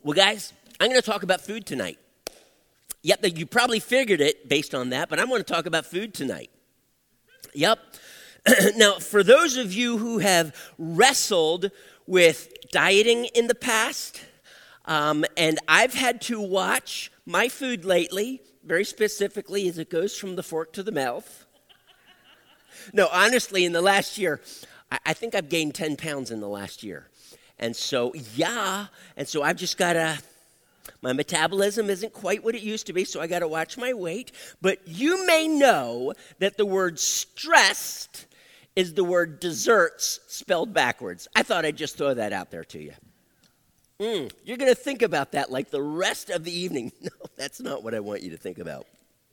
Well, guys, I'm going to talk about food tonight. Yep, you probably figured it based on that, but I want to talk about food tonight. Yep. Now, for those of you who have wrestled with dieting in the past, and I've had to watch my food lately, very specifically as it goes from the fork to the mouth. No, honestly, in the last year, I think I've gained 10 pounds in the last year. And so I've just got to, my metabolism isn't quite what it used to be, so I got to watch my weight. But you may know that the word stressed is the word desserts spelled backwards. I thought I'd just throw that out there to you. You're going to think about that like the rest of the evening. No, that's not what I want you to think about.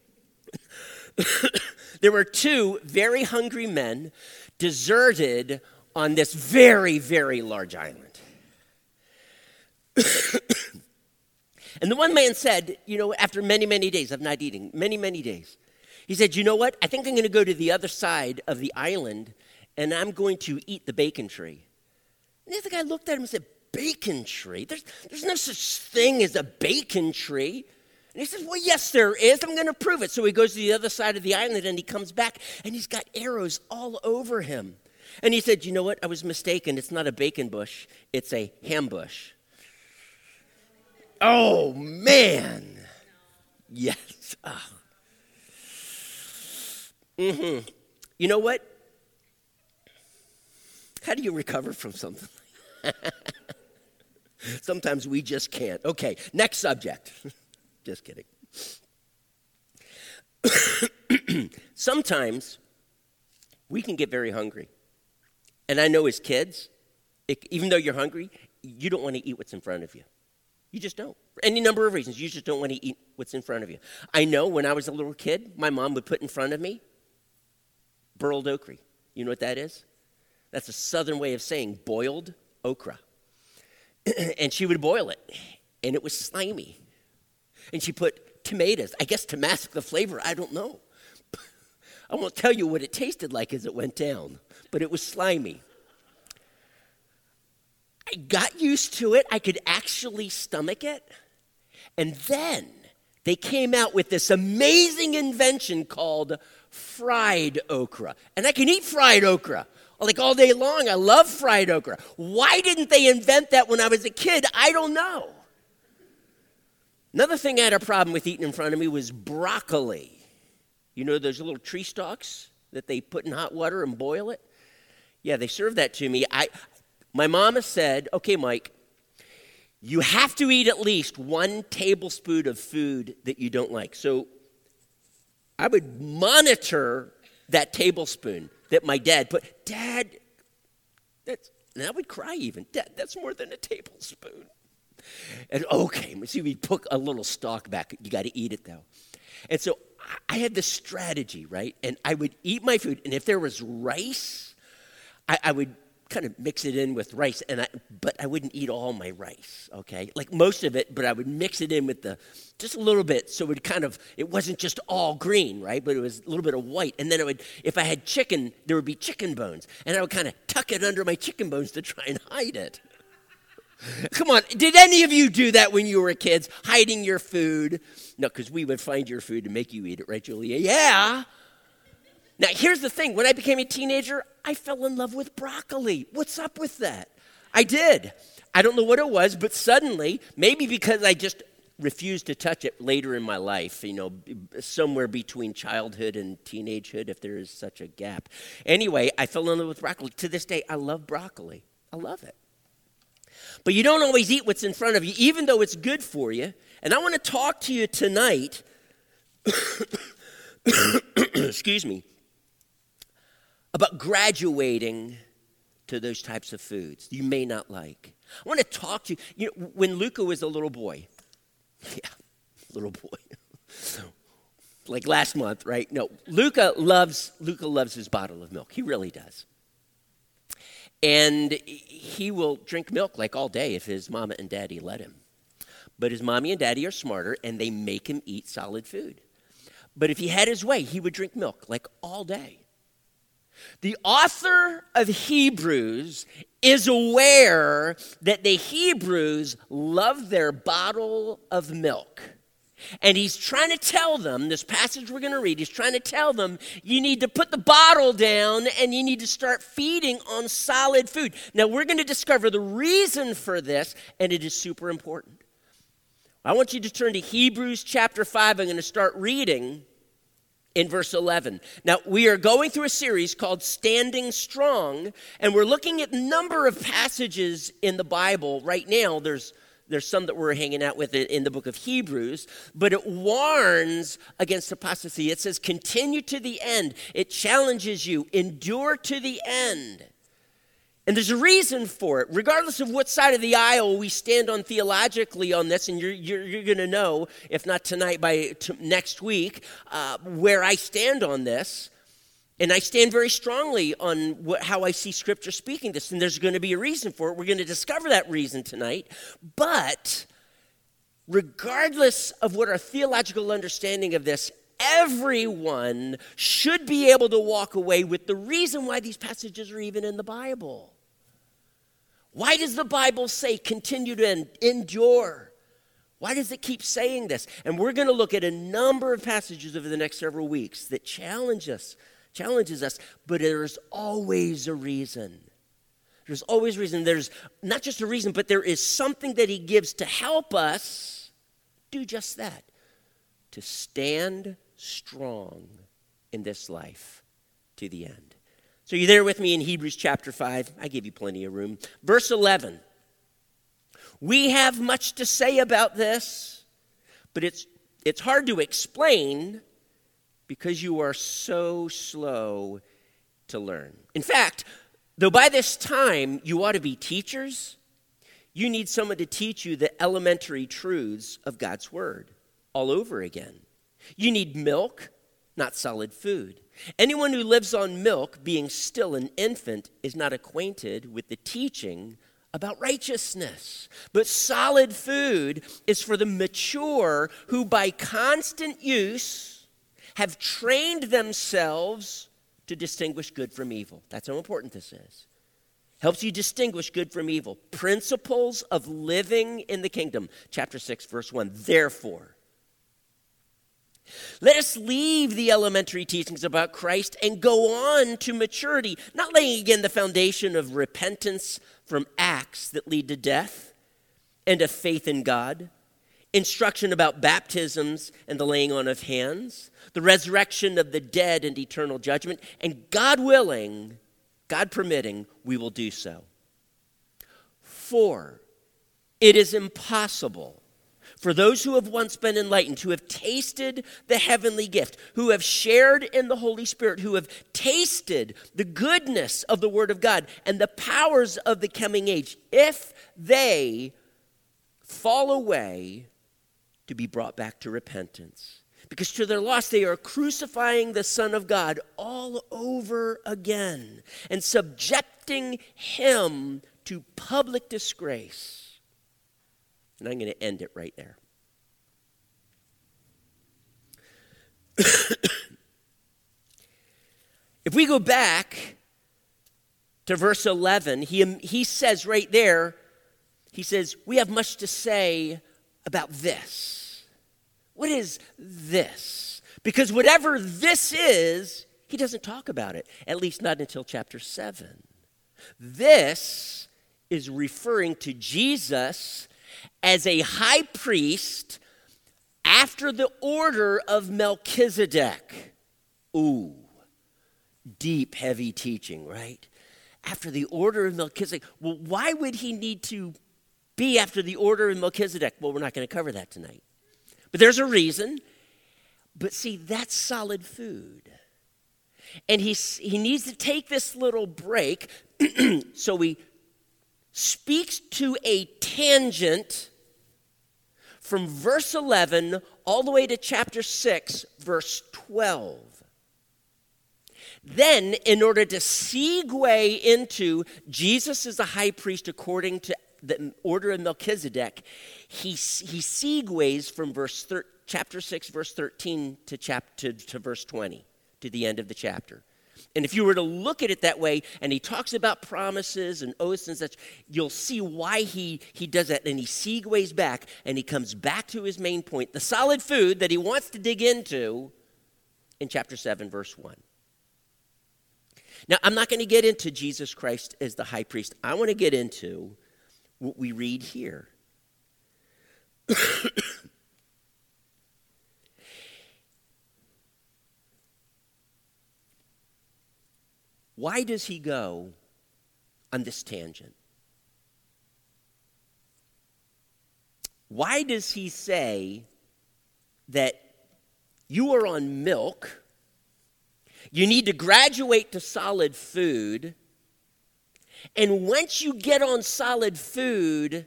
There were two very hungry men deserted on this very, very large island. And the one man said, after many, many days of not eating, many, many days, he said, you know what? I think I'm going to go to the other side of the island, and I'm going to eat the bacon tree. And the other guy looked at him and said, bacon tree? There's no such thing as a bacon tree. And he says, well, yes, there is. I'm going to prove it. So he goes to the other side of the island, and he comes back, and he's got arrows all over him. And he said, you know what? I was mistaken. It's not a bacon bush. It's a ham bush. Oh, man. Yes. Oh. You know what? How do you recover from something? Sometimes we just can't. Okay, next subject. Just kidding. Sometimes we can get very hungry. And I know as kids, even though you're hungry, you don't want to eat what's in front of you. You just don't. For any number of reasons, you just don't want to eat what's in front of you. I know when I was a little kid, my mom would put in front of me burled okra. You know what that is? That's a southern way of saying boiled okra. And she would boil it, and it was slimy. And she put tomatoes, I guess to mask the flavor, I don't know. I won't tell you what it tasted like as it went down, but it was slimy. I got used to it. I could actually stomach it. And then they came out with this amazing invention called fried okra. And I can eat fried okra like all day long. I love fried okra. Why didn't they invent that when I was a kid? I don't know. Another thing I had a problem with eating in front of me was broccoli. You know those little tree stalks that they put in hot water and boil it? Yeah, they served that to me. My mama said, okay, Mike, you have to eat at least 1 tablespoon of food that you don't like. So I would monitor that tablespoon that my dad put. Dad, and I would cry even. Dad, that's more than a tablespoon. And okay, see, we put a little stalk back. You got to eat it, though. And so I had this strategy, right? And I would eat my food, and if there was rice, I would kind of mix it in with rice, but I wouldn't eat all my rice, okay? Like most of it, but I would mix it in with just a little bit, so it wasn't just all green, right? But it was a little bit of white. And then if I had chicken, there would be chicken bones, and I would kind of tuck it under my chicken bones to try and hide it. Come on, did any of you do that when you were kids, hiding your food? No, because we would find your food and make you eat it, right, Julia? Yeah. Now, here's the thing. When I became a teenager, I fell in love with broccoli. What's up with that? I did. I don't know what it was, but suddenly, maybe because I just refused to touch it later in my life, somewhere between childhood and teenagehood, if there is such a gap. Anyway, I fell in love with broccoli. To this day, I love broccoli. I love it. But you don't always eat what's in front of you, even though it's good for you. And I want to talk to you tonight, excuse me, about graduating to those types of foods you may not like. I want to talk to you. When Luca was a little boy, little boy, like last month, right? No, Luca loves his bottle of milk. He really does. And he will drink milk like all day if his mama and daddy let him. But his mommy and daddy are smarter, and they make him eat solid food. But if he had his way, he would drink milk like all day. The author of Hebrews is aware that the Hebrews love their bottle of milk. And he's trying to tell them, this passage we're going to read, he's trying to tell them, you need to put the bottle down and you need to start feeding on solid food. Now, we're going to discover the reason for this, and it is super important. I want you to turn to Hebrews chapter 5. I'm going to start reading in verse 11. Now, we are going through a series called Standing Strong, and we're looking at a number of passages in the Bible. Right now, there's some that we're hanging out with in the book of Hebrews, but it warns against apostasy. It says, continue to the end. It challenges you, endure to the end. And there's a reason for it. Regardless of what side of the aisle we stand on theologically on this, and you're going to know, if not tonight, by next week, where I stand on this. And I stand very strongly on how I see Scripture speaking this, and there's going to be a reason for it. We're going to discover that reason tonight. But regardless of what our theological understanding of this, everyone should be able to walk away with the reason why these passages are even in the Bible. Why does the Bible say continue to endure? Why does it keep saying this? And we're going to look at a number of passages over the next several weeks that challenges us, but there's always a reason. There's always a reason. There's not just a reason, but there is something that he gives to help us do just that, to stand strong in this life to the end. So you're there with me in Hebrews chapter 5. I gave you plenty of room. Verse 11. We have much to say about this, but it's hard to explain because you are so slow to learn. In fact, though by this time you ought to be teachers, you need someone to teach you the elementary truths of God's word all over again. You need milk, not solid food. Anyone who lives on milk, being still an infant, is not acquainted with the teaching about righteousness. But solid food is for the mature who by constant use have trained themselves to distinguish good from evil. That's how important this is. Helps you distinguish good from evil. Principles of living in the kingdom. Chapter 6, verse 1. Therefore, let us leave the elementary teachings about Christ and go on to maturity, not laying again the foundation of repentance from acts that lead to death and of faith in God, instruction about baptisms and the laying on of hands, the resurrection of the dead and eternal judgment, and God willing, God permitting, we will do so. For it is impossible for those who have once been enlightened, who have tasted the heavenly gift, who have shared in the Holy Spirit, who have tasted the goodness of the Word of God and the powers of the coming age, if they fall away, to be brought back to repentance. Because to their loss, they are crucifying the Son of God all over again and subjecting him to public disgrace. And I'm going to end it right there. If we go back to verse 11, he says right there, he says, we have much to say about this. What is this? Because whatever this is, he doesn't talk about it, at least not until chapter 7. This is referring to Jesus as a high priest after the order of Melchizedek. Ooh, deep, heavy teaching, right? After the order of Melchizedek. Well, why would he need to be after the order of Melchizedek? Well, we're not going to cover that tonight. But there's a reason. But see, that's solid food. And he needs to take this little break. So he speaks to a tangent from verse 11 all the way to chapter 6, verse 12. Then, in order to segue into Jesus is a high priest according to the order of Melchizedek, he segues from chapter 6, verse 13 to verse 20, to the end of the chapter. And if you were to look at it that way, and he talks about promises and oaths and such, you'll see why he does that. And he segues back, and he comes back to his main point, the solid food that he wants to dig into in chapter 7, verse 1. Now, I'm not going to get into Jesus Christ as the high priest. I want to get into what we read here. Why does he go on this tangent? Why does he say that you are on milk, you need to graduate to solid food, and once you get on solid food,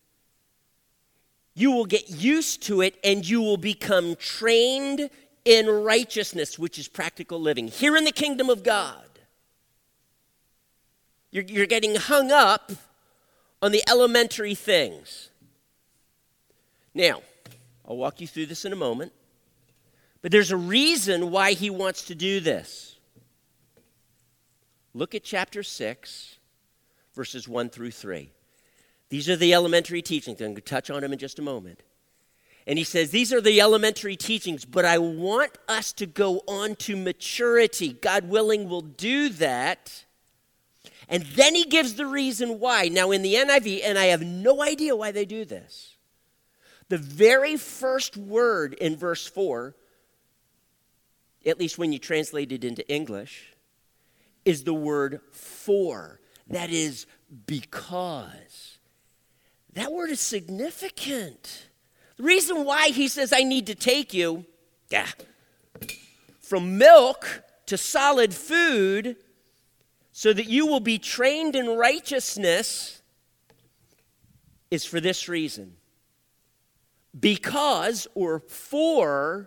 you will get used to it and you will become trained in righteousness, which is practical living. Here in the kingdom of God, you're getting hung up on the elementary things. Now, I'll walk you through this in a moment, but there's a reason why he wants to do this. Look at chapter 6, verses 1 through 3. These are the elementary teachings. I'm going to touch on them in just a moment. And he says, these are the elementary teachings, but I want us to go on to maturity. God willing, we'll do that. And then he gives the reason why. Now, in the NIV, and I have no idea why they do this, the very first word in verse 4, at least when you translate it into English, is the word for. That is because. That word is significant. The reason why he says, I need to take you from milk to solid food so that you will be trained in righteousness is for this reason. Because, or for,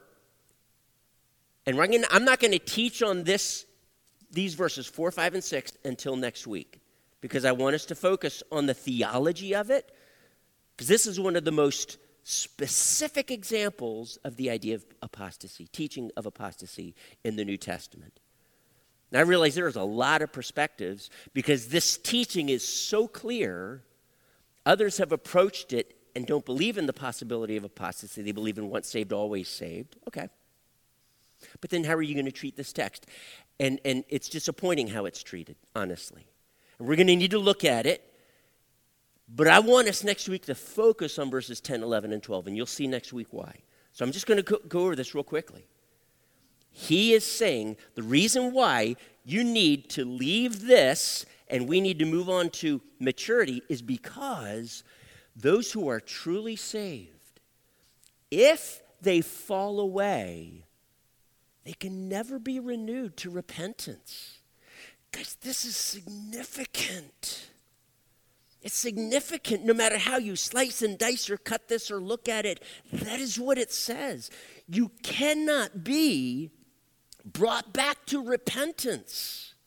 and I'm not going to teach on these verses 4, 5, and 6 until next week, because I want us to focus on the theology of it, because this is one of the most specific examples of the idea of apostasy, teaching of apostasy in the New Testament. And I realize there's a lot of perspectives because this teaching is so clear. Others have approached it and don't believe in the possibility of apostasy. They believe in once saved, always saved. Okay. But then how are you going to treat this text? And it's disappointing how it's treated, honestly. And we're going to need to look at it. But I want us next week to focus on verses 10, 11, and 12. And you'll see next week why. So I'm just going to go over this real quickly. He is saying the reason why you need to leave this and we need to move on to maturity is because those who are truly saved, if they fall away, they can never be renewed to repentance. Guys, this is significant. It's significant no matter how you slice and dice or cut this or look at it. That is what it says. You cannot be brought back to repentance.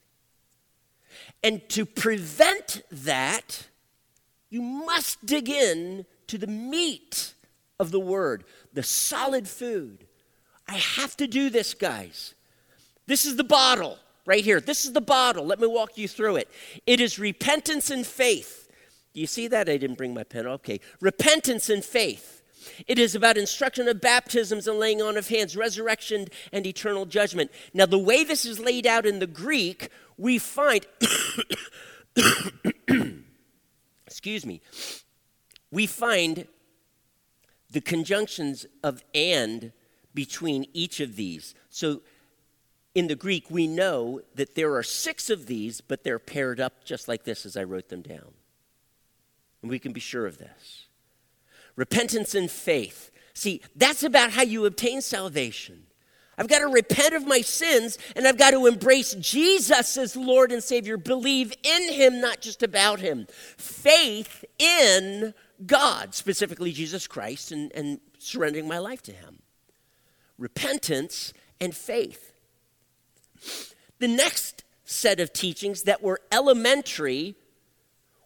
And to prevent that, you must dig in to the meat of the word, the solid food. I have to do this, guys. This is the bottle right here. This is the bottle. Let me walk you through it. It is repentance and faith. Do you see that? I didn't bring my pen. Okay. Repentance and faith. It is about instruction of baptisms and laying on of hands, resurrection and eternal judgment. Now, the way this is laid out in the Greek, we find, we find the conjunctions of and between each of these. So in the Greek, we know that there are 6 of these, but they're paired up just like this as I wrote them down. And we can be sure of this. Repentance and faith. See, that's about how you obtain salvation. I've got to repent of my sins, and I've got to embrace Jesus as Lord and Savior. Believe in him, not just about him. Faith in God, specifically Jesus Christ, and surrendering my life to him. Repentance and faith. The next set of teachings that were elementary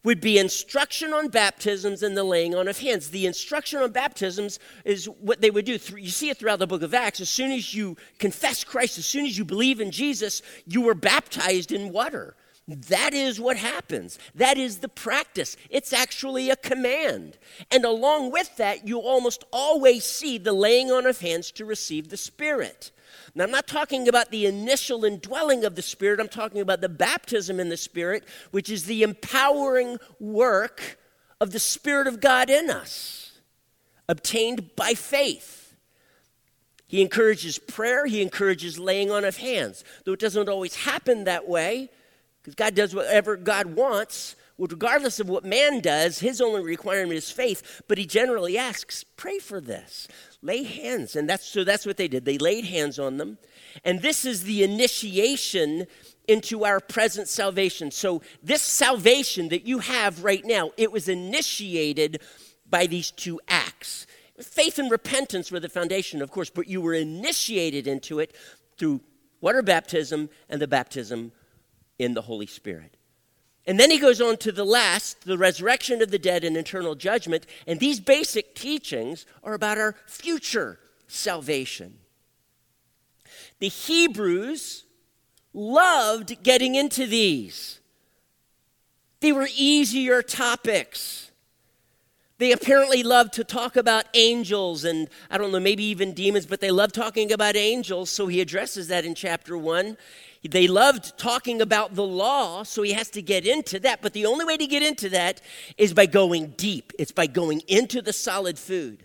would be instruction on baptisms and the laying on of hands. The instruction on baptisms is what they would do. You see it throughout the book of Acts. As soon as you confess Christ, as soon as you believe in Jesus, you were baptized in water. That is what happens. That is the practice. It's actually a command. And along with that, you almost always see the laying on of hands to receive the Spirit. Now, I'm not talking about the initial indwelling of the Spirit. I'm talking about the baptism in the Spirit, which is the empowering work of the Spirit of God in us, obtained by faith. He encourages prayer. He encourages laying on of hands, though it doesn't always happen that way, because God does whatever God wants. Regardless of what man does, his only requirement is faith, but he generally asks, pray for this. Lay hands, and that's what they did. They laid hands on them, and this is the initiation into our present salvation. So this salvation that you have right now, it was initiated by these two acts. Faith and repentance were the foundation, of course, but you were initiated into it through water baptism and the baptism in the Holy Spirit. And then he goes on to the resurrection of the dead and eternal judgment. And these basic teachings are about our future salvation. The Hebrews loved getting into these. They were easier topics. They apparently loved to talk about angels and, I don't know, maybe even demons, but they loved talking about angels, so he addresses that in chapter 1. They loved talking about the law, so he has to get into that. But the only way to get into that is by going deep. It's by going into the solid food.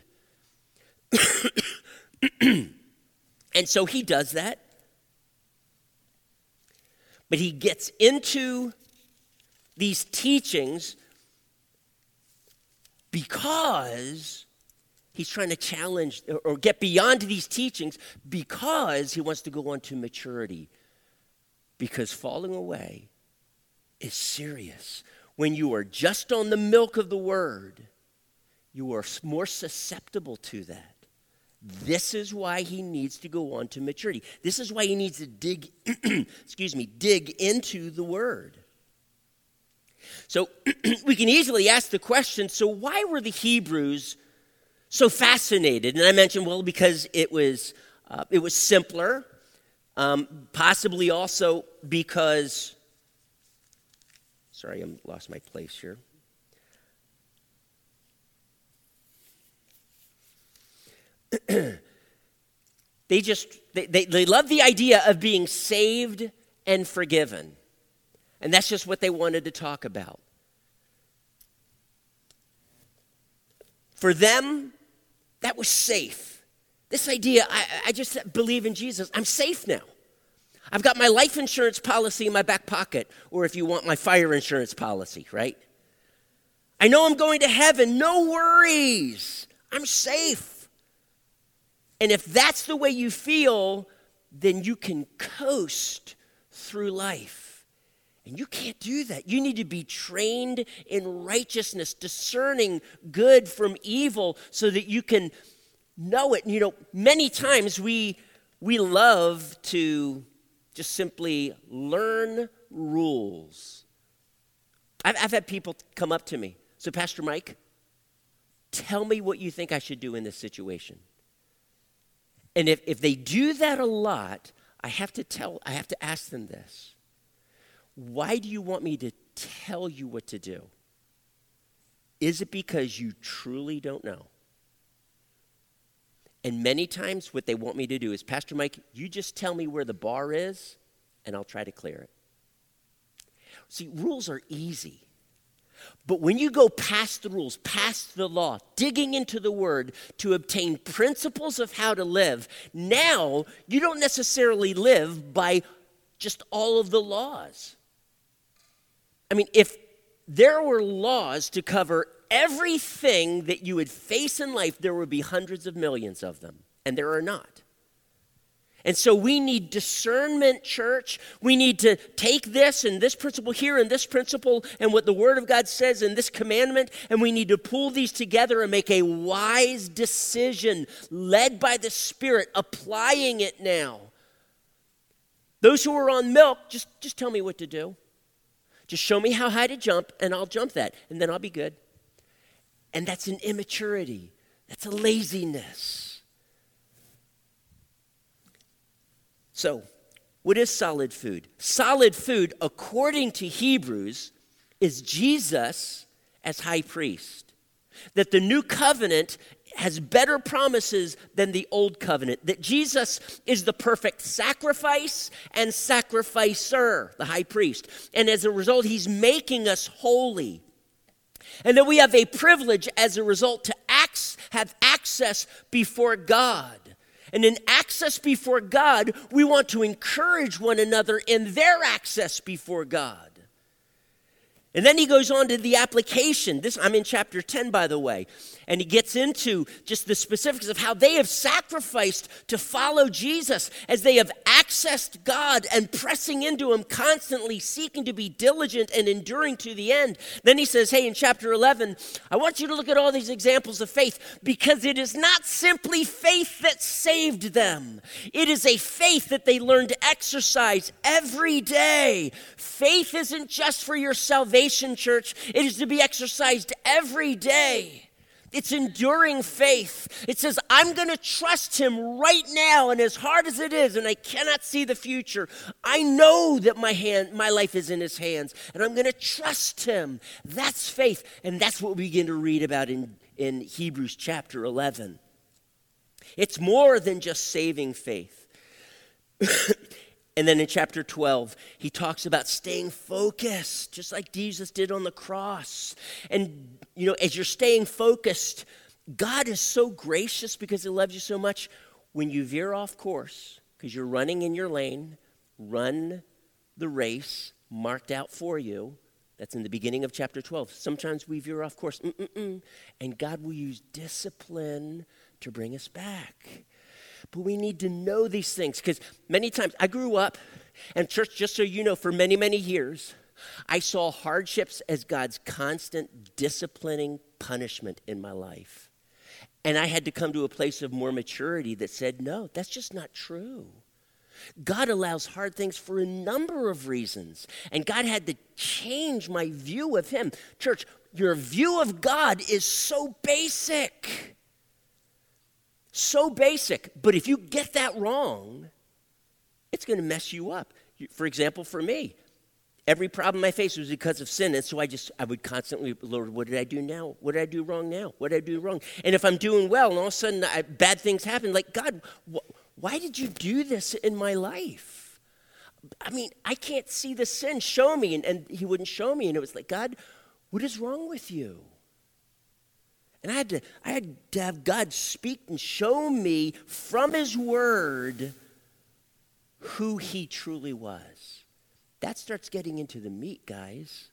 And so he does that. But he gets into these teachings because he's trying to challenge or get beyond these teachings because he wants to go on to maturity. Because falling away is serious. When you are just on the milk of the word, you are more susceptible to that. This is why he needs to go on to maturity. This is why he needs to dig into the word. So we can easily ask the question, so why were the Hebrews so fascinated? And I mentioned, well, because it was simpler. Possibly also because, sorry, I lost my place here. They love the idea of being saved and forgiven. And that's just what they wanted to talk about. For them, that was safe. This idea, I just believe in Jesus. I'm safe now. I've got my life insurance policy in my back pocket, or if you want, my fire insurance policy, right? I know I'm going to heaven. No worries. I'm safe. And if that's the way you feel, then you can coast through life. And you can't do that. You need to be trained in righteousness, discerning good from evil so that you can know it. You know, many times we love to just simply learn rules. I've had people come up to me. So, Pastor Mike, tell me what you think I should do in this situation. And if they do that a lot, I have to ask them this. Why do you want me to tell you what to do? Is it because you truly don't know? And many times what they want me to do is, Pastor Mike, you just tell me where the bar is, and I'll try to clear it. See, rules are easy. But when you go past the rules, past the law, digging into the word to obtain principles of how to live, now you don't necessarily live by just all of the laws. I mean, if there were laws to cover everything that you would face in life, there would be hundreds of millions of them, and there are not. And so we need discernment, church. We need to take this and this principle here and this principle and what the Word of God says in this commandment, and we need to pull these together and make a wise decision led by the Spirit, applying it now. Those who are on milk, just tell me what to do. Just show me how high to jump, and I'll jump that, and then I'll be good. And that's an immaturity. That's a laziness. So, what is solid food? Solid food, according to Hebrews, is Jesus as high priest. That the new covenant has better promises than the old covenant. That Jesus is the perfect sacrifice and sacrificer, the high priest. And as a result, he's making us holy. And that we have a privilege as a result to have access before God. And in access before God, we want to encourage one another in their access before God. And then he goes on to the application. I'm in chapter 10, by the way. And he gets into just the specifics of how they have sacrificed to follow Jesus as they have accessed God and pressing into him, constantly seeking to be diligent and enduring to the end. Then he says, hey, in chapter 11, I want you to look at all these examples of faith, because it is not simply faith that saved them. It is a faith that they learned to exercise every day. Faith isn't just for your salvation, church. It is to be exercised every day. It's enduring faith. It says, I'm going to trust him right now, and as hard as it is, and I cannot see the future, I know that my life is in his hands, and I'm going to trust him. That's faith, and that's what we begin to read about in Hebrews chapter 11. It's more than just saving faith. And then in chapter 12, he talks about staying focused, just like Jesus did on the cross. And, as you're staying focused, God is so gracious because he loves you so much. When you veer off course, because you're running in your lane, run the race marked out for you. That's in the beginning of chapter 12. Sometimes we veer off course, and God will use discipline to bring us back. But we need to know these things, because many times I grew up, and church, just so you know, for many, many years, I saw hardships as God's constant disciplining punishment in my life. And I had to come to a place of more maturity that said, no, that's just not true. God allows hard things for a number of reasons. And God had to change my view of him. Church, your view of God is so basic. So basic, but if you get that wrong, it's going to mess you up. For example, for me, every problem I faced was because of sin, and so I would constantly, Lord, what did I do now? What did I do wrong now? What did I do wrong? And if I'm doing well, and all of a sudden bad things happen, like, God, why did you do this in my life? I mean, I can't see the sin. Show me, and he wouldn't show me, and it was like, God, what is wrong with you? And I had to have God speak and show me from his word who he truly was. That starts getting into the meat, guys.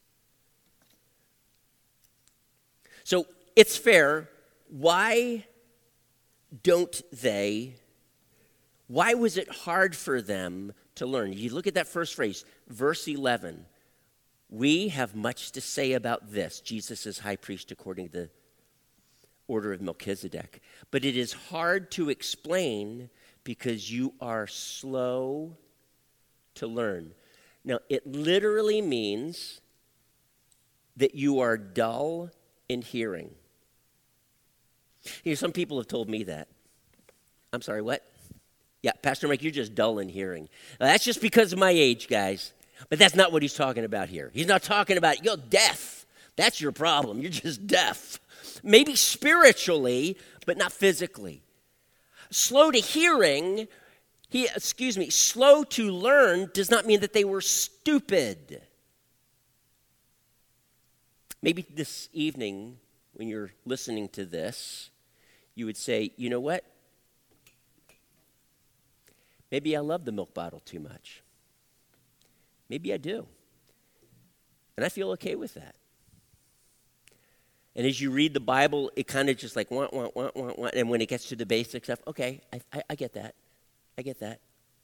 So it's fair. Why was it hard for them to learn? You look at that first phrase, verse 11. We have much to say about this. Jesus is high priest according to the order of Melchizedek. But it is hard to explain because you are slow to learn. Now, it literally means that you are dull in hearing. Some people have told me that. I'm sorry, what? Yeah, Pastor Mike, you're just dull in hearing. That's just because of my age, guys. But that's not what he's talking about here. He's not talking about, you're deaf. That's your problem. You're just deaf. Maybe spiritually, but not physically. Slow to hearing, slow to learn does not mean that they were stupid. Maybe this evening, when you're listening to this, you would say, you know what? Maybe I love the milk bottle too much. Maybe I do. And I feel okay with that. And as you read the Bible, it kind of just like, want. And when it gets to the basic stuff, okay, I get that. I get that.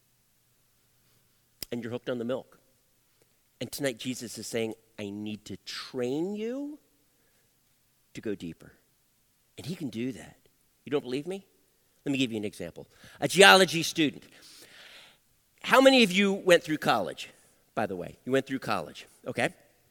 And you're hooked on the milk. And tonight Jesus is saying, I need to train you to go deeper. And he can do that. You don't believe me? Let me give you an example. A geology student. How many of you went through college, by the way? You went through college, okay?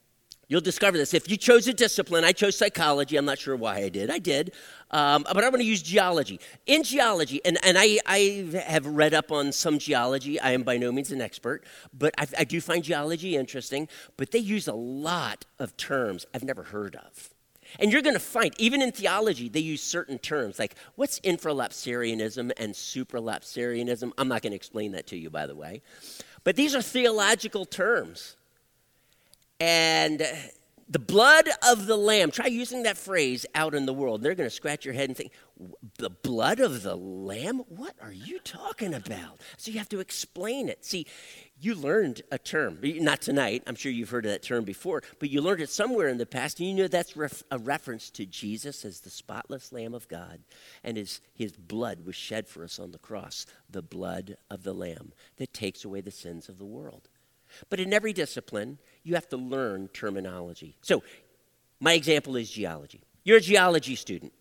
You'll discover this. If you chose a discipline, I chose psychology. I'm not sure why I did. I did. But I'm going to use geology. In geology, and I have read up on some geology. I am by no means an expert, but I do find geology interesting. But they use a lot of terms I've never heard of. And you're going to find, even in theology, they use certain terms, like what's infralapsarianism and supralapsarianism? I'm not going to explain that to you, by the way. But these are theological terms. And the blood of the Lamb, try using that phrase out in the world. They're going to scratch your head and think, the blood of the Lamb? What are you talking about? So you have to explain it. See, you learned a term, not tonight. I'm sure you've heard of that term before, but you learned it somewhere in the past, and you know that's a reference to Jesus as the spotless Lamb of God, and his blood was shed for us on the cross, the blood of the Lamb that takes away the sins of the world. But in every discipline, you have to learn terminology. So my example is geology. You're a geology student.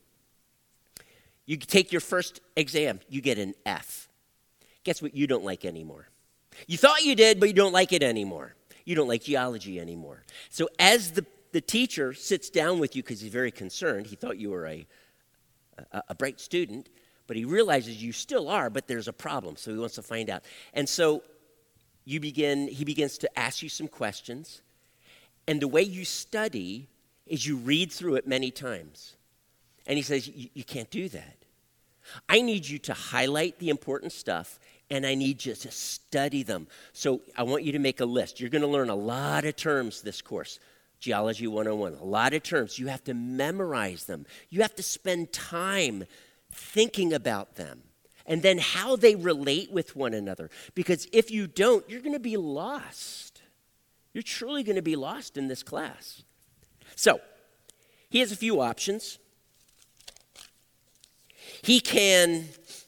You take your first exam, you get an F. Guess what you don't like anymore? You thought you did, but you don't like it anymore. You don't like geology anymore. So as the teacher sits down with you, because he's very concerned, he thought you were a bright student, but he realizes you still are, but there's a problem, so he wants to find out. And so he begins to ask you some questions, and the way you study is you read through it many times. And he says, you can't do that. I need you to highlight the important stuff, and I need you to study them. So I want you to make a list. You're going to learn a lot of terms this course, Geology 101, a lot of terms. You have to memorize them. You have to spend time thinking about them. And then how they relate with one another. Because if you don't, you're going to be lost. You're truly going to be lost in this class. So, he has a few options. He can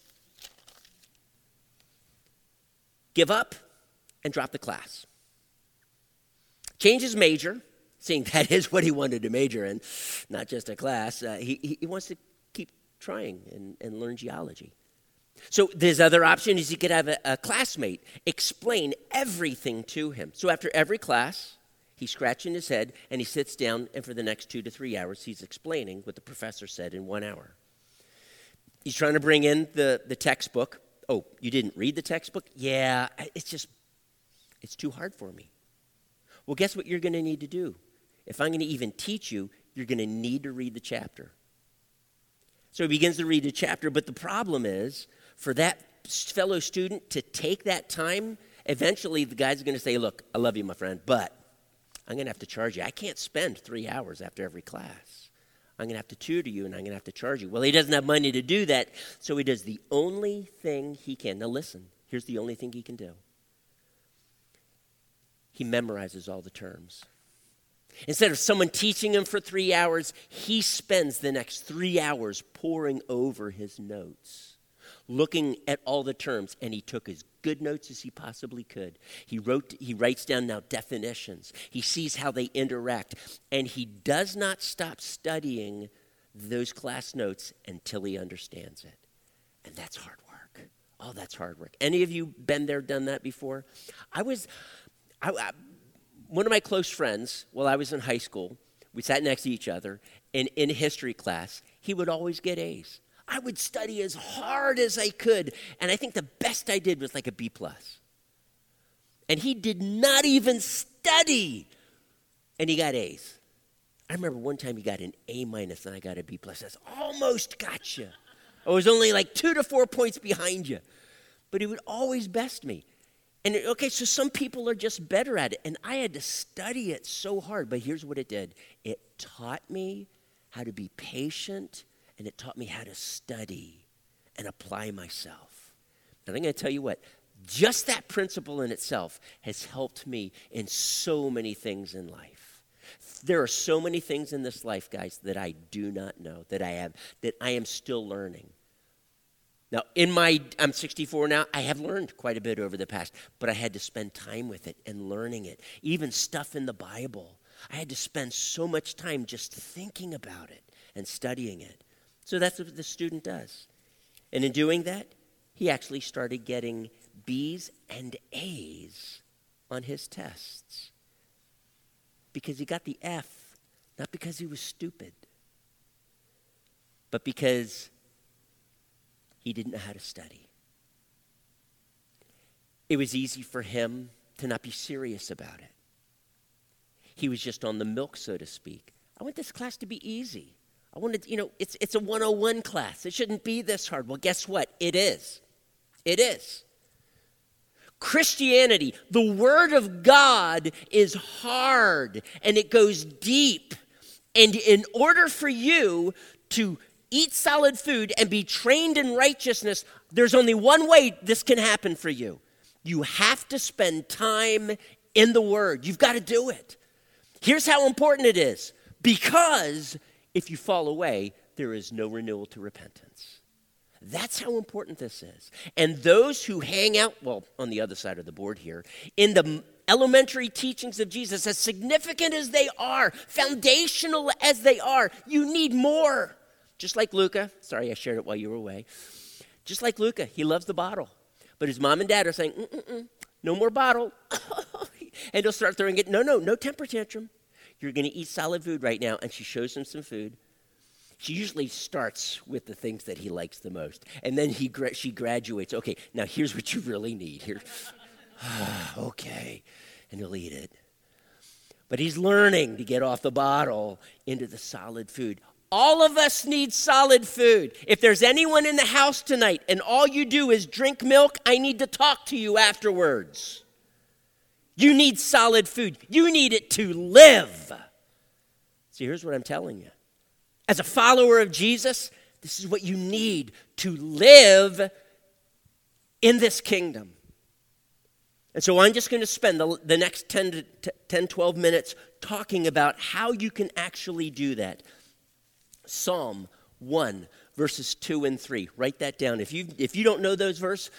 give up and drop the class. Change his major, seeing that is what he wanted to major in, not just a class. He wants to keep trying and learn geology. So his other option is he could have a classmate explain everything to him. So after every class, he's scratching his head and he sits down, and for the next 2 to 3 hours, he's explaining what the professor said in 1 hour. He's trying to bring in the textbook. Oh, you didn't read the textbook? Yeah, it's too hard for me. Well, guess what you're going to need to do? If I'm going to even teach you, you're going to need to read the chapter. So he begins to read the chapter, but the problem is, for that fellow student to take that time, eventually the guy's going to say, look, I love you, my friend, but I'm going to have to charge you. I can't spend 3 hours after every class. I'm going to have to tutor you, and I'm going to have to charge you. Well, he doesn't have money to do that, so he does the only thing he can. Now listen, here's the only thing he can do. He memorizes all the terms. Instead of someone teaching him for 3 hours, he spends the next 3 hours poring over his notes, looking at all the terms, and he took as good notes as he possibly could. He writes down now definitions. He sees how they interact, and he does not stop studying those class notes until he understands it. And that's hard work. Oh, that's hard work. Any of you been there, done that before? One of my close friends, while I was in high school, we sat next to each other, and in history class, he would always get A's. I would study as hard as I could, and I think the best I did was like a B+. And he did not even study, and he got A's. I remember one time he got an A- and I got a B+. That's almost got you. I was only like 2 to 4 points behind you. But he would always best me. And okay, so some people are just better at it, and I had to study it so hard. But here's what it did. It taught me how to be patient, and it taught me how to study and apply myself. And I'm going to tell you what, just that principle in itself has helped me in so many things in life. There are so many things in this life, guys, that I do not know, that I am still learning. Now, I'm 64 now, I have learned quite a bit over the past, but I had to spend time with it and learning it. Even stuff in the Bible, I had to spend so much time just thinking about it and studying it. So that's what the student does. And in doing that, he actually started getting B's and A's on his tests. because he got the F, not because he was stupid, but because he didn't know how to study. It was easy for him to not be serious about it. He was just on the milk, so to speak. I want this class to be easy. I wanted, it's a 101 class. It shouldn't be this hard. Well, guess what? It is. It is. Christianity, the Word of God, is hard and it goes deep. And in order for you to eat solid food and be trained in righteousness, there's only one way this can happen for you. You have to spend time in the Word. You've got to do it. Here's how important it is. Because if you fall away, there is no renewal to repentance. That's how important this is. And those who hang out, well, on the other side of the board here, in the elementary teachings of Jesus, as significant as they are, foundational as they are, you need more. Just like Luca, sorry I shared it while you were away. Just like Luca, he loves the bottle. But his mom and dad are saying, no more bottle. And he'll start throwing it, no temper tantrum. You're going to eat solid food right now. And she shows him some food. She usually starts with the things that he likes the most. And then she graduates. Okay, now here's what you really need. Here, okay. And he'll eat it. But he's learning to get off the bottle into the solid food. All of us need solid food. If there's anyone in the house tonight and all you do is drink milk, I need to talk to you afterwards. You need solid food. You need it to live. See, here's what I'm telling you. As a follower of Jesus, this is what you need to live in this kingdom. And so I'm just going to spend the next 10, 12 minutes talking about how you can actually do that. Psalm 1, verses 2 and 3. Write that down. If you don't know those verses,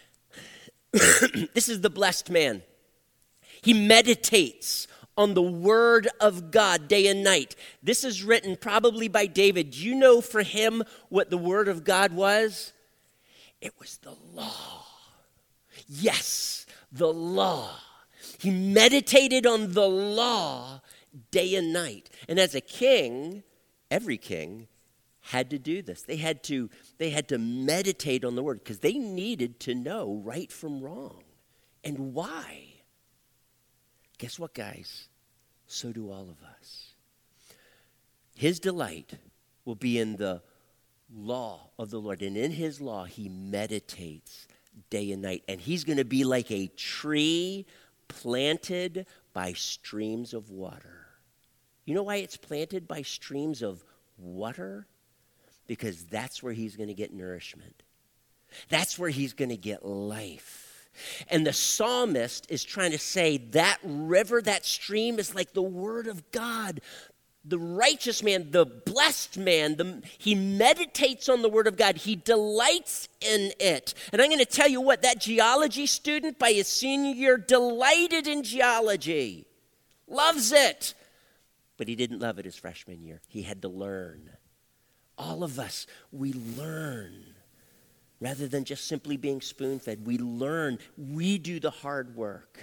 this is the blessed man. He meditates on the word of God day and night. This is written probably by David. Do you know for him what the word of God was? It was the law. Yes, the law. He meditated on the law day and night. And as a king, every king had to do this. They had to meditate on the word because they needed to know right from wrong. And why? Guess what, guys? So do all of us. His delight will be in the law of the Lord. And in his law, he meditates day and night. And he's going to be like a tree planted by streams of water. You know why it's planted by streams of water? Because that's where he's going to get nourishment. That's where he's going to get life. And the psalmist is trying to say that river, that stream is like the word of God. The righteous man, the blessed man, he meditates on the word of God. He delights in it. And I'm going to tell you what, that geology student by his senior year delighted in geology. Loves it. But he didn't love it his freshman year. He had to learn. All of us, we learn. Rather than just simply being spoon-fed, we learn. We do the hard work.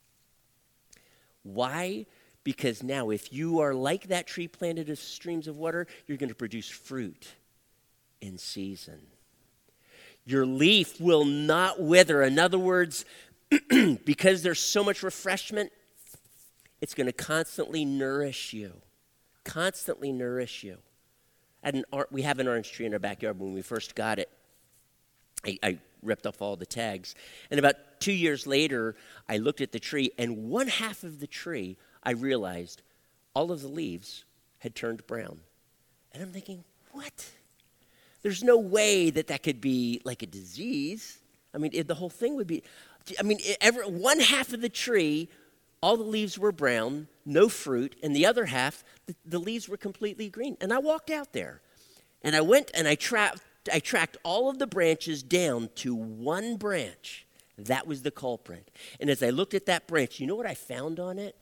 Why? Because now if you are like that tree planted with streams of water, you're going to produce fruit in season. Your leaf will not wither. In other words, because there's so much refreshment, it's going to constantly nourish you. Constantly nourish you. We have an orange tree in our backyard. When we first got it, I ripped off all the tags. And about 2 years later, I looked at the tree, and one half of the tree, I realized all of the leaves had turned brown. And I'm thinking, what? There's no way that could be like a disease. I mean, the whole thing would be, one half of the tree, all the leaves were brown, no fruit, and the other half, the leaves were completely green. And I walked out there, and I went and I tracked all of the branches down to one branch. That was the culprit. And as I looked at that branch, you know what I found on it?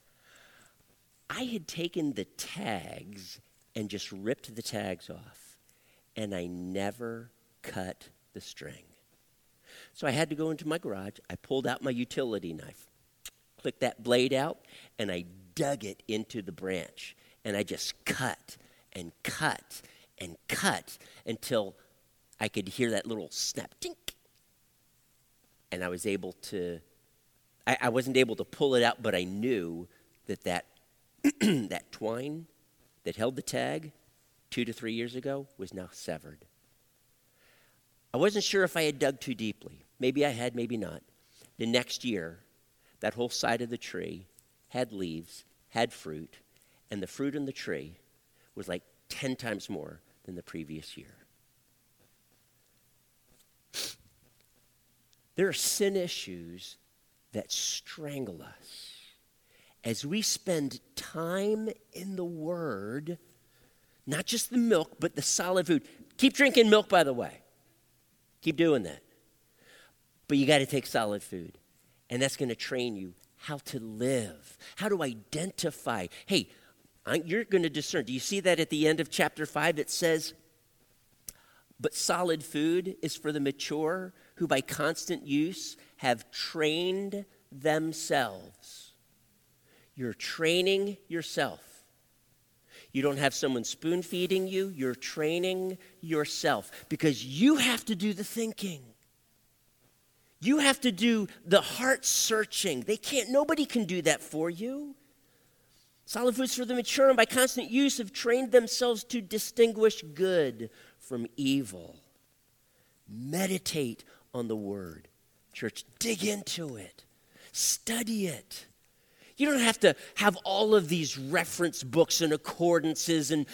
I had taken the tags and just ripped the tags off, and I never cut the string. So I had to go into my garage. I pulled out my utility knife, clicked that blade out, and I dug it into the branch, and I just cut and cut and cut until I could hear that little snap, tink. And I was able to, I wasn't able to pull it out, but I knew that that twine that held the tag 2 to 3 years ago was now severed. I wasn't sure if I had dug too deeply. Maybe I had, maybe not. The next year, that whole side of the tree had leaves, had fruit, and the fruit in the tree was like 10 times more than the previous year. There are sin issues that strangle us. As we spend time in the Word, not just the milk, but the solid food. Keep drinking milk, by the way. Keep doing that. But you got to take solid food. And that's going to train you how to live, how to identify. Hey, you're going to discern. Do you see that at the end of chapter 5? It says, but solid food is for the mature who by constant use have trained themselves. You're training yourself. You don't have someone spoon feeding you. You're training yourself because you have to do the thinking. You have to do the heart searching. Nobody can do that for you. Solid foods for the mature and by constant use have trained themselves to distinguish good from evil. Meditate on the word. Church, dig into it. Study it. You don't have to have all of these reference books and accordances and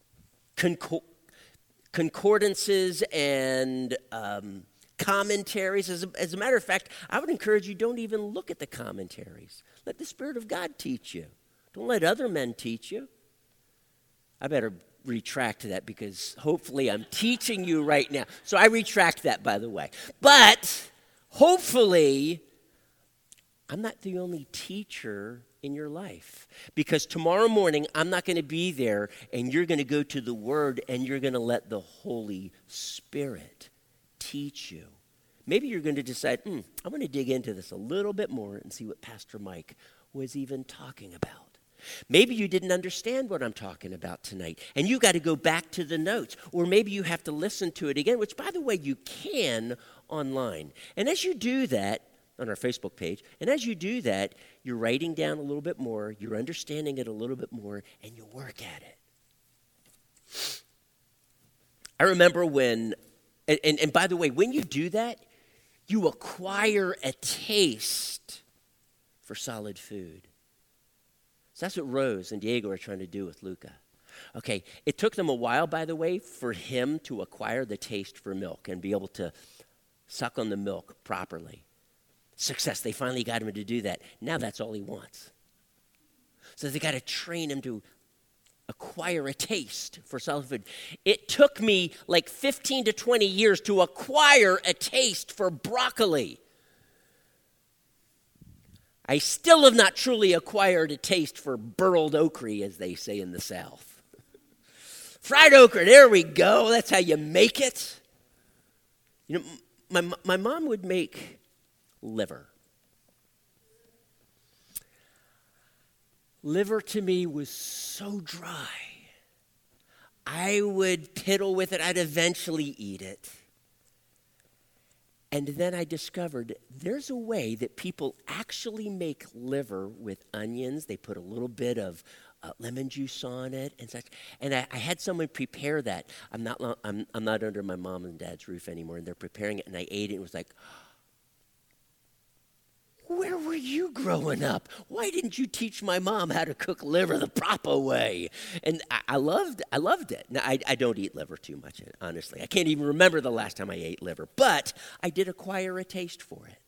concordances and commentaries. As a matter of fact, I would encourage you, don't even look at the commentaries. Let the Spirit of God teach you. Don't let other men teach you. I better retract that because hopefully I'm teaching you right now. So I retract that, by the way. But hopefully I'm not the only teacher in your life, because tomorrow morning I'm not going to be there and you're going to go to the Word and you're going to let the Holy Spirit teach you. Maybe you're going to decide, I'm going to dig into this a little bit more and see what Pastor Mike was even talking about. Maybe you didn't understand what I'm talking about tonight, and you got to go back to the notes, or maybe you have to listen to it again, which, by the way, you can online. And as you do that, on our Facebook page, and as you do that, you're writing down a little bit more, you're understanding it a little bit more, and you work at it. I remember when, and by the way, when you do that, you acquire a taste for solid food. So that's what Rose and Diego are trying to do with Luca. Okay, it took them a while, by the way, for him to acquire the taste for milk and be able to suck on the milk properly. Success, they finally got him to do that. Now that's all he wants. So they got to train him to acquire a taste for solid food. It took me like 15 to 20 years to acquire a taste for broccoli. I still have not truly acquired a taste for burled okra, as they say in the South. Fried okra, there we go. That's how you make it. You know, my mom would make liver. Liver to me was so dry. I would piddle with it. I'd eventually eat it. And then I discovered there's a way that people actually make liver with onions. They put a little bit of lemon juice on it and such. And I had someone prepare that. I'm not under my mom and dad's roof anymore, and they're preparing it, and I ate it, and it was like, where were you growing up? Why didn't you teach my mom how to cook liver the proper way? And I loved it. Now, I don't eat liver too much, honestly. I can't even remember the last time I ate liver. But I did acquire a taste for it.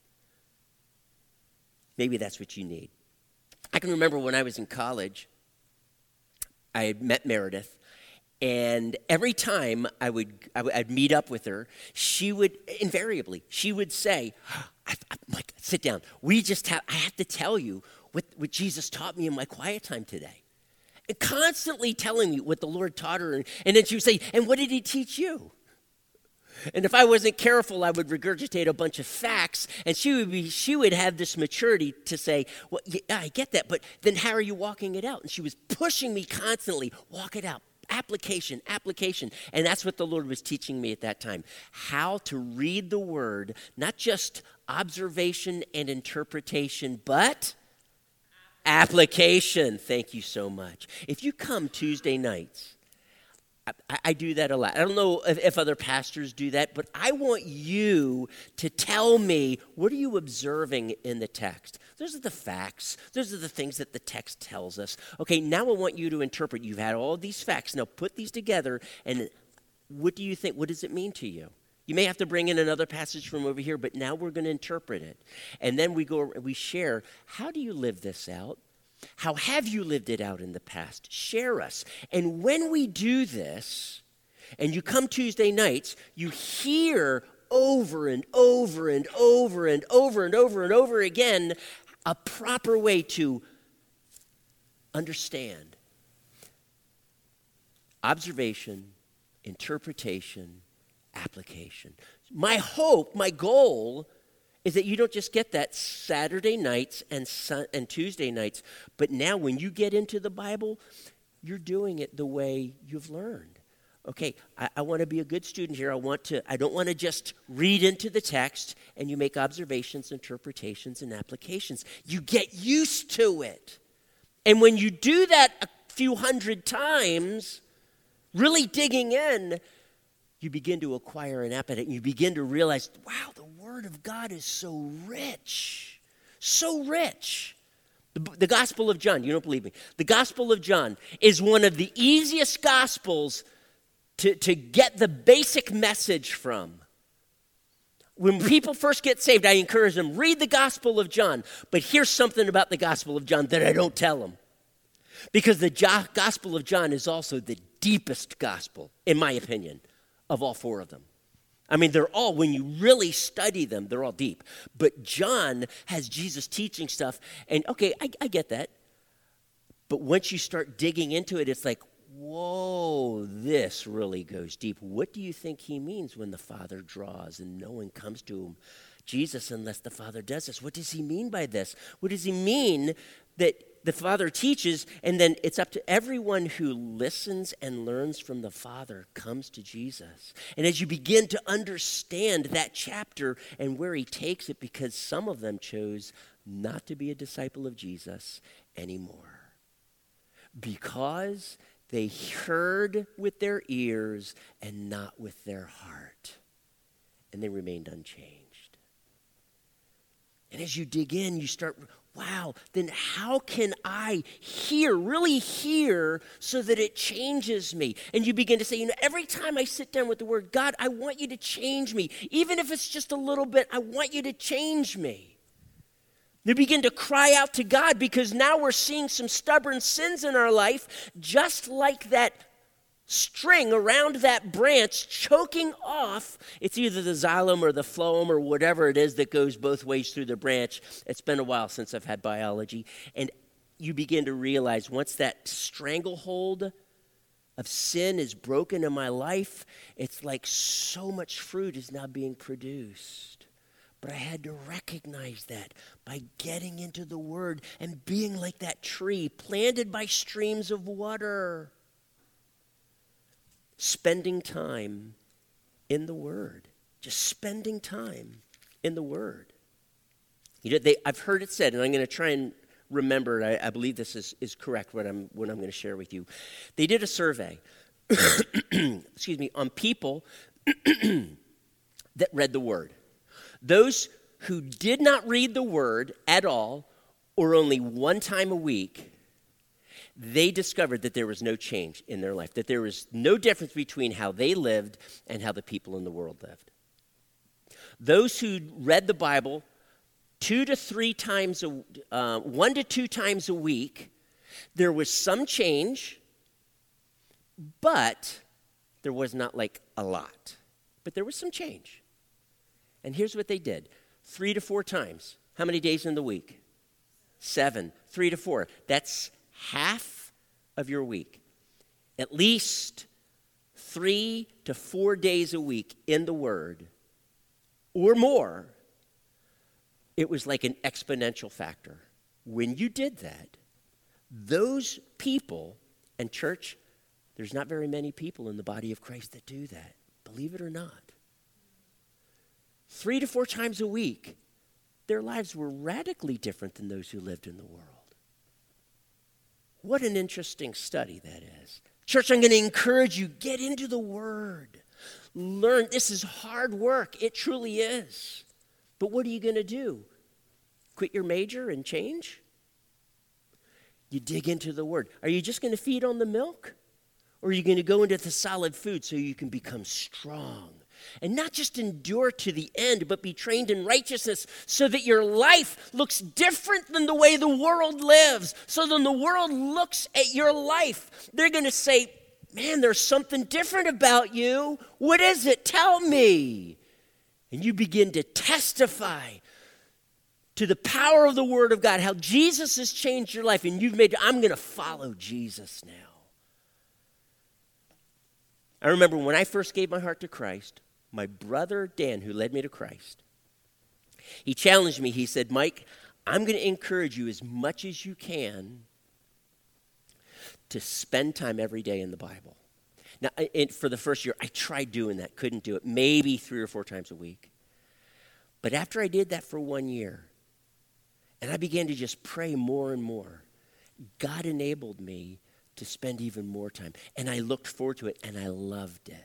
Maybe that's what you need. I can remember when I was in college, I had met Meredith. And every time I'd meet up with her, she would say, Mike, sit down. I have to tell you what Jesus taught me in my quiet time today. And constantly telling me what the Lord taught her. And then she would say, and what did he teach you? And if I wasn't careful, I would regurgitate a bunch of facts, and she would have this maturity to say, well, yeah, I get that, but then how are you walking it out? And she was pushing me constantly, walk it out, application. And that's what the Lord was teaching me at that time, how to read the word, not just observation and interpretation, but application. Thank you so much. If you come Tuesday nights, I do that a lot. I don't know if other pastors do that, but I want you to tell me, what are you observing in the text? Those are the facts. Those are the things that the text tells us. Okay, now I want you to interpret. You've had all these facts. Now put these together, and what do you think? What does it mean to you? You may have to bring in another passage from over here, but now we're going to interpret it. And then we share, how do you live this out? How have you lived it out in the past? Share us. And when we do this, and you come Tuesday nights, you hear over and over and over and over and over and over again a proper way to understand. Observation, interpretation, application. My hope, my goal is that you don't just get that Saturday nights and Tuesday nights, but now when you get into the Bible, you're doing it the way you've learned. Okay, I want to be a good student here. I don't want to just read into the text and you make observations, interpretations, and applications. You get used to it. And when you do that a few hundred times, really digging in, you begin to acquire an appetite, and you begin to realize, wow, the Word of God is so rich, so rich. The Gospel of John, you don't believe me. The Gospel of John is one of the easiest Gospels to get the basic message from. When people first get saved, I encourage them, read the Gospel of John. But here's something about the Gospel of John that I don't tell them. Because the Gospel of John is also the deepest gospel, in my opinion, of all four of them. I mean, they're all, when you really study them, they're all deep. But John has Jesus teaching stuff, and okay, I get that. But once you start digging into it, it's like, whoa, this really goes deep. What do you think he means when the Father draws and no one comes to him, Jesus, unless the Father does this? What does he mean by this? What does he mean that the Father teaches, and then it's up to everyone who listens and learns from the Father comes to Jesus. And as you begin to understand that chapter and where he takes it, because some of them chose not to be a disciple of Jesus anymore, because they heard with their ears and not with their heart, and they remained unchanged. And as you dig in, you start, wow, then how can I really hear so that it changes me? And you begin to say, every time I sit down with the Word, God, I want you to change me. Even if it's just a little bit, I want you to change me. You begin to cry out to God, because now we're seeing some stubborn sins in our life, just like that string around that branch choking off. It's either the xylem or the phloem or whatever it is that goes both ways through the branch. It's been a while since I've had biology. And you begin to realize once that stranglehold of sin is broken in my life, it's like so much fruit is now being produced. But I had to recognize that by getting into the Word and being like that tree planted by streams of water. Spending time in the Word. Just spending time in the Word. I've heard it said, and I'm going to try and remember it. I believe this is correct, what I'm going to share with you. They did a survey, on people that read the Word. Those who did not read the Word at all, or only one time a week, they discovered that there was no change in their life, that there was no difference between how they lived and how the people in the world lived. Those who read the Bible 1 to 2 times a week, there was some change, but there was not like a lot. But there was some change. And here's what they did. 3 to 4 times. How many days in the week? 7. 3 to 4. That's half of your week. At least 3 to 4 days a week in the Word or more, it was like an exponential factor. When you did that, those people, and church, there's not very many people in the body of Christ that do that, believe it or not. 3 to 4 times a week, their lives were radically different than those who lived in the world. What an interesting study that is. Church, I'm going to encourage you, get into the Word. Learn. This is hard work. It truly is. But what are you going to do? Quit your major and change? You dig into the Word. Are you just going to feed on the milk? Or are you going to go into the solid food so you can become strong? And not just endure to the end, but be trained in righteousness so that your life looks different than the way the world lives. So when the world looks at your life, they're going to say, man, there's something different about you. What is it? Tell me. And you begin to testify to the power of the Word of God, how Jesus has changed your life, and you've made, I'm going to follow Jesus now. I remember when I first gave my heart to Christ, my brother Dan, who led me to Christ, he challenged me. He said, Mike, I'm going to encourage you as much as you can to spend time every day in the Bible. Now, for the first year, I tried doing that, couldn't do it, maybe 3 or 4 times a week. But after I did that for 1 year, and I began to just pray more and more, God enabled me to spend even more time. And I looked forward to it, and I loved it.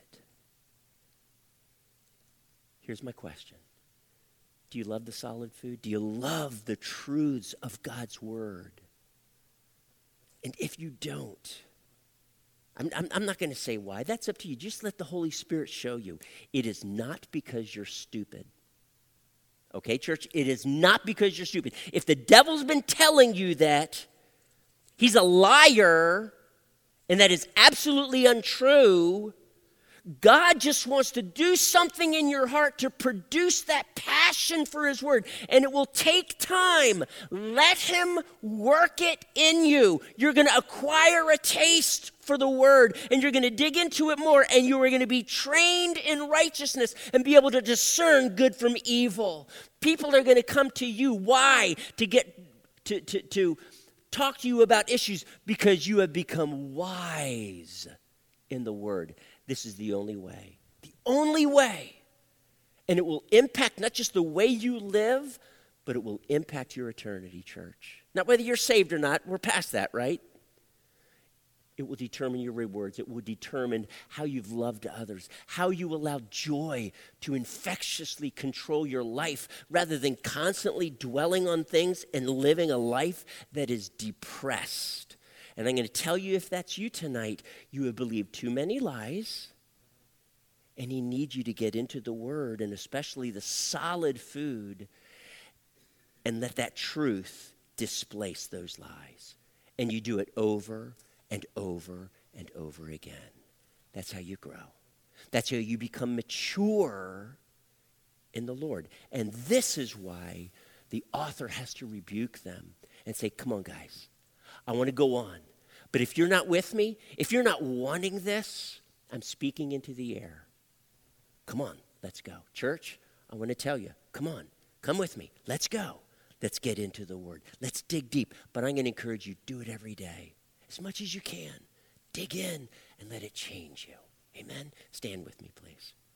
Here's my question. Do you love the solid food? Do you love the truths of God's Word? And if you don't, I'm not going to say why. That's up to you. Just let the Holy Spirit show you. It is not because you're stupid. Okay, church? It is not because you're stupid. If the devil's been telling you that, he's a liar, and that is absolutely untrue. God just wants to do something in your heart to produce that passion for His Word. And it will take time. Let Him work it in you. You're going to acquire a taste for the Word, and you're going to dig into it more, and you are going to be trained in righteousness and be able to discern good from evil. People are going to come to you. Why? To talk to you about issues, because you have become wise in the Word. This is the only way. The only way. And it will impact not just the way you live, but it will impact your eternity, church. Not whether you're saved or not. We're past that, right? It will determine your rewards. It will determine how you've loved others, how you allow joy to infectiously control your life rather than constantly dwelling on things and living a life that is depressed. And I'm going to tell you, if that's you tonight, you have believed too many lies, and He needs you to get into the Word, and especially the solid food, and let that truth displace those lies. And you do it over and over and over again. That's how you grow. That's how you become mature in the Lord. And this is why the author has to rebuke them and say, come on, guys. I want to go on. But if you're not with me, if you're not wanting this, I'm speaking into the air. Come on, let's go. Church, I want to tell you, come on, come with me. Let's go. Let's get into the Word. Let's dig deep. But I'm going to encourage you, do it every day. As much as you can. Dig in and let it change you. Amen? Stand with me, please.